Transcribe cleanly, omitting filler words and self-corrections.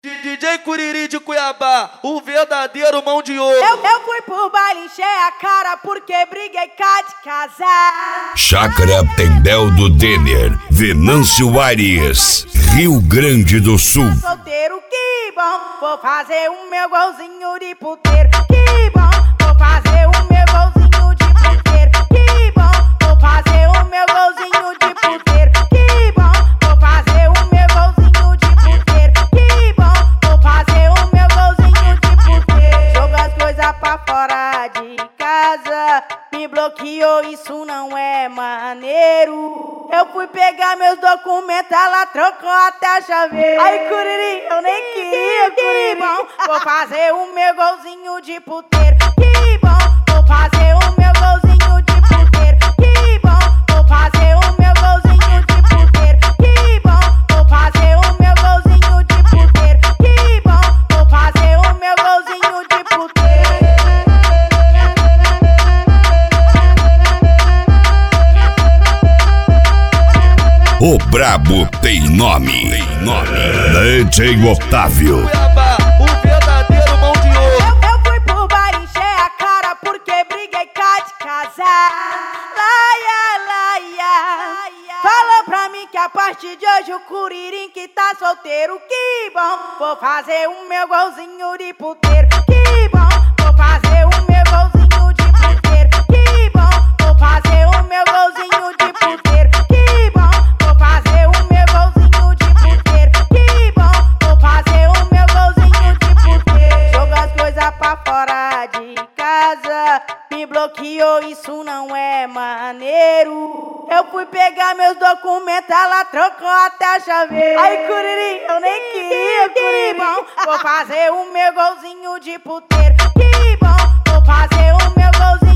DJ Curiri de Cuiabá, o verdadeiro mão de ouro. Eu fui pro baile, encher a cara porque briguei cá de casar. Chácara Tendel do Denner, Venâncio Aires, Rio Grande do Sul. Solteiro, que bom, vou fazer o meu golzinho de puteiro. Que bom, vou fazer o meu golzinho de puteiro. Que bom, vou fazer o meu golzinho de puteiro. Que bom, vou fazer o meu golzinho de puteiro. Que bom, vou fazer o meu golzinho de puteiro. Joga as coisas pra fora de casa, me bloqueou, isso não é maneiro. Eu fui pegar meus documentos, ela trocou até a chaveira. Ai, Curiri, eu nem queria, Curiri. Que bom, vou fazer o meu golzinho de puteiro. Que bom, vou fazer o meu golzinho de puteiro. Que bom, vou fazer o meu golzinho de puteiro. Que bom, vou fazer o meu golzinho de puteiro. Que bom, vou fazer o meu golzinho de puteiro. O brabo tem nome. DJ Otávio. Cuiabá, o verdadeiro mão de ouro. Eu fui pro bar encher a cara porque briguei cá de casar. Laia, laia. Fala pra mim que a partir de hoje o Curirim que tá solteiro. Que bom, vou fazer o meu golzinho de puteiro. Que bom, vou fazer o meu golzinho de puteiro. Que bom, vou fazer o meu golzinho de puteiro. Que bom, vou fazer o meu golzinho de puteiro. Que bom, vou fazer o meu golzinho de puteiro. Joga as coisas pra fora de casa, me bloqueou, isso não é maneiro. Eu fui pegar meus documentos, ela trocou até a chaveira. Ai, Curiri, eu nem queria, Curiri. Que bom, vou fazer o meu golzinho de puteiro. Que bom, vou fazer o meu golzinho